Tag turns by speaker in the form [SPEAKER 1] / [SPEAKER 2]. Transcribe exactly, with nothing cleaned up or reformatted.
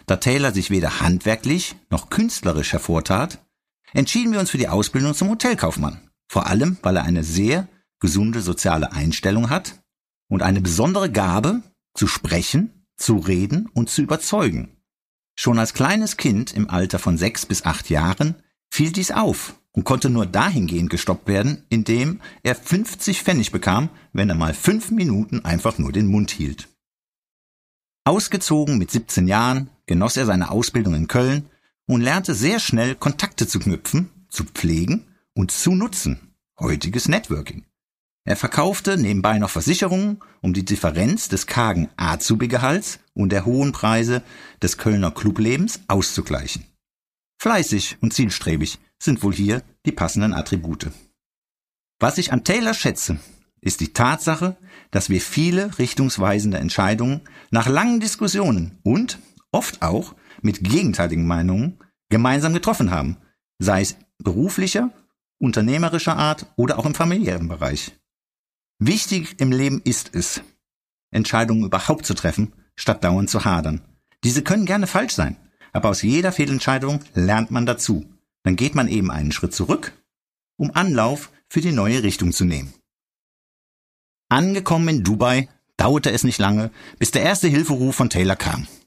[SPEAKER 1] Da Taylor sich weder handwerklich noch künstlerisch hervortat, entschieden wir uns für die Ausbildung zum Hotelkaufmann. Vor allem, weil er eine sehr gesunde soziale Einstellung hat und eine besondere Gabe, zu sprechen, zu reden und zu überzeugen. Schon als kleines Kind im Alter von sechs bis acht Jahren fiel dies auf und konnte nur dahingehend gestoppt werden, indem er fünfzig Pfennig bekam, wenn er mal fünf Minuten einfach nur den Mund hielt. Ausgezogen mit siebzehn Jahren genoss er seine Ausbildung in Köln und lernte sehr schnell Kontakte zu knüpfen, zu pflegen und zu nutzen. Heutiges Networking. Er verkaufte nebenbei noch Versicherungen, um die Differenz des kargen Azubi-Gehalts und der hohen Preise des Kölner Clublebens auszugleichen. Fleißig und zielstrebig sind wohl hier die passenden Attribute. Was ich an Taylor schätze, ist die Tatsache, dass wir viele richtungsweisende Entscheidungen nach langen Diskussionen und oft auch mit gegenteiligen Meinungen gemeinsam getroffen haben, sei es beruflicher, unternehmerischer Art oder auch im familiären Bereich. Wichtig im Leben ist es, Entscheidungen überhaupt zu treffen, statt dauernd zu hadern. Diese können gerne falsch sein, aber aus jeder Fehlentscheidung lernt man dazu. Dann geht man eben einen Schritt zurück, um Anlauf für die neue Richtung zu nehmen. Angekommen in Dubai dauerte es nicht lange, bis der erste Hilferuf von Taylor kam.